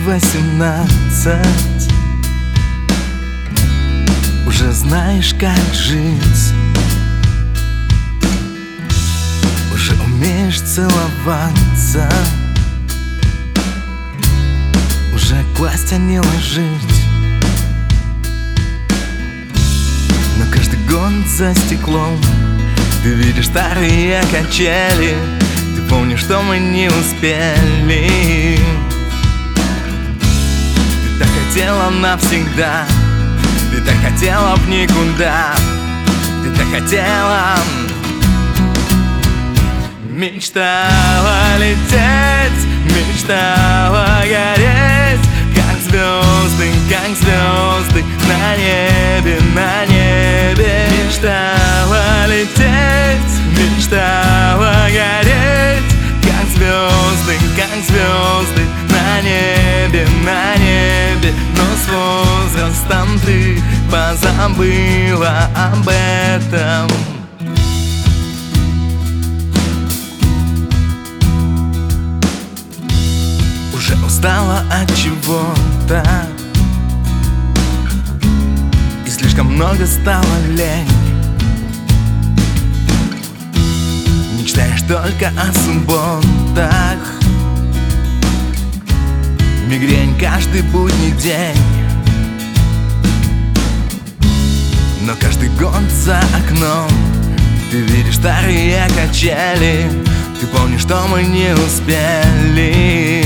18, уже знаешь, как жить, уже умеешь целоваться, уже класть, а не ложить. Но каждый год за стеклом ты видишь старые качели, ты помнишь, что мы не успели. Ты так хотела навсегда, ты так хотела в никуда, ты так хотела. Мечтала лететь, мечтала гореть, как звезды на небе, на небе. Мечтала лететь, мечтала гореть, как звезды на небе, на небе. Но с возрастом ты позабыла об этом. Уже устала от чего-то, и слишком много стало лень. Мечтаешь только о субботах, мигрень каждый будний день. Но каждый год за окном ты видишь старые качели, ты помнишь, что мы не успели.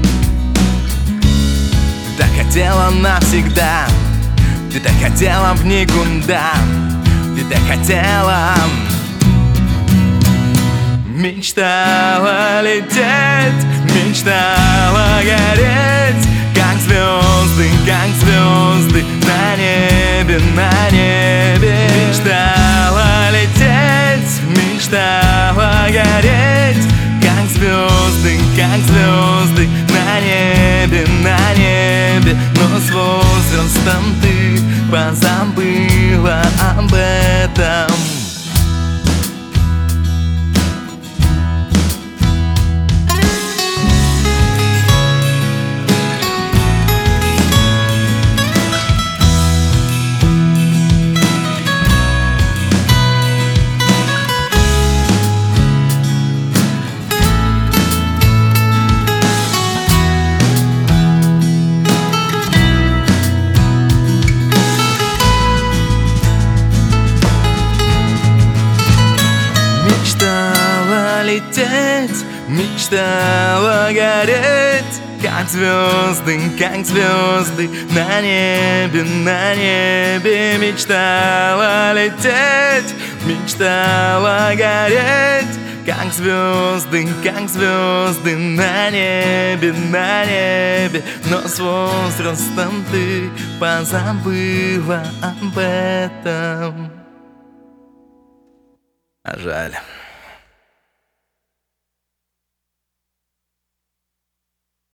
Ты так хотела навсегда, ты так хотела в никуда, ты так хотела. Мечтала лететь, мечтала гореть, как звезды на небе, на небе. Мечтала лететь, мечтала гореть, как звезды на небе, на небе. Но с возрастом ты позабыла об этом. Лететь, мечтала гореть, как звезды на небе, на небе. Мечтала лететь, мечтала гореть, как звезды на небе, на небе. Но с возрастом ты позабыла об этом. А жаль.